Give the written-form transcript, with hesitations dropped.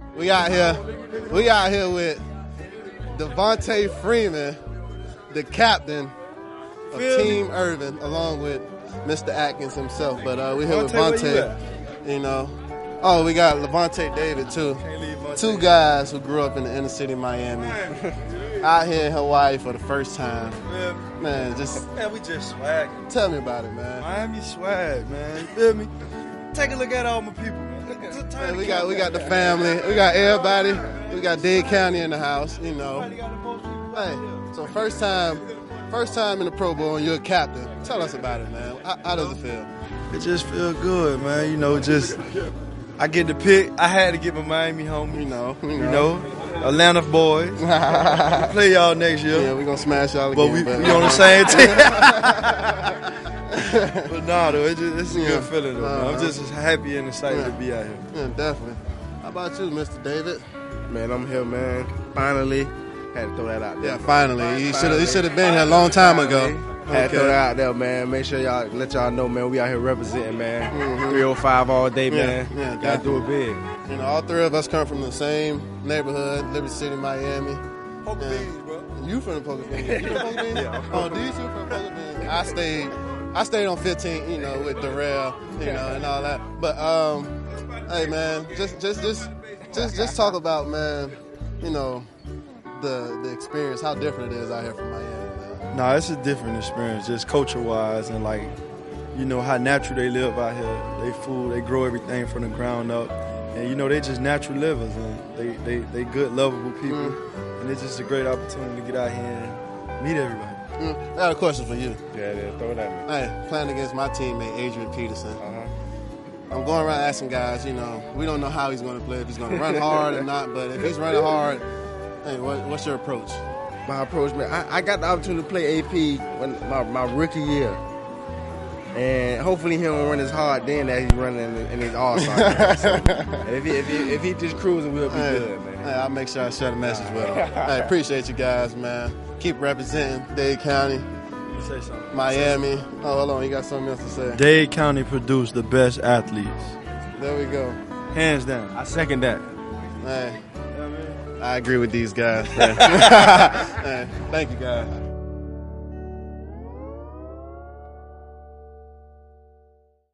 We out here with Devontae Freeman, the captain of Team Irvin, along with Mr. Atkins himself. But we're here with Vontae. You know. Oh, we got Levante David too. Two guys who grew up in the inner city of Miami. Out here in Hawaii for the first time. Man, we just swag. Tell me about it, man. Miami swag, man. You feel me? Take a look at all my people, man. Man, we got the family. We got everybody. We got Dade County in the house, you know. Hey, so first time in the Pro Bowl and you're a captain. Tell us about it, man. How does it feel? It just feels good, man. You know, I get to pick. I had to get my Miami home. You know, Atlanta boys. We play y'all next year. Yeah, we're going to smash y'all again. But we on the same team. But nah, though, it's a good feeling, though, man. I'm just happy and excited to be out here. Yeah, definitely. How about you, Mr. David? Man, I'm here, man. Finally. Had to throw that out there. Yeah, finally. You should have been here a long time ago. Had to throw that out there, man. Make sure let y'all know, man, we out here representing, man. 305 all day, man. Yeah, gotta do it big. You know, all three of us come from the same neighborhood, Liberty City, Miami. Poker Beans, bro. You from the Poker Beans? You from the Poker Beans? Oh, these two from Poker Beans? I stayed on 15, you know, with Darrell, you know, and all that. But hey, man, just talk about, man, you know, the experience, how different it is out here from Miami, man. Nah, it's a different experience, just culture-wise, and like, you know, how natural they live out here. They grow everything from the ground up, and you know, they just natural livers, and they good, lovable people, and it's just a great opportunity to get out here and meet everybody. I got a question for you. Yeah, throw it at me. Hey, playing against my teammate, Adrian Peterson. I'm going around asking guys, you know, we don't know how he's going to play, if he's going to run hard or not, but if he's running hard, hey, what's your approach? My approach, man, I got the opportunity to play AP when my rookie year. And hopefully he don't run as hard then that he's running in his all-star. So, if he just cruising, we'll be good, man. Hey, I'll make sure I share the message with him. Hey, appreciate you guys, man. Keep representing Dade County, Say something. Miami. Oh, hold on, you got something else to say? Dade County produced the best athletes. There we go. Hands down. I second that. Hey, I agree with these guys. Hey, thank you, guys.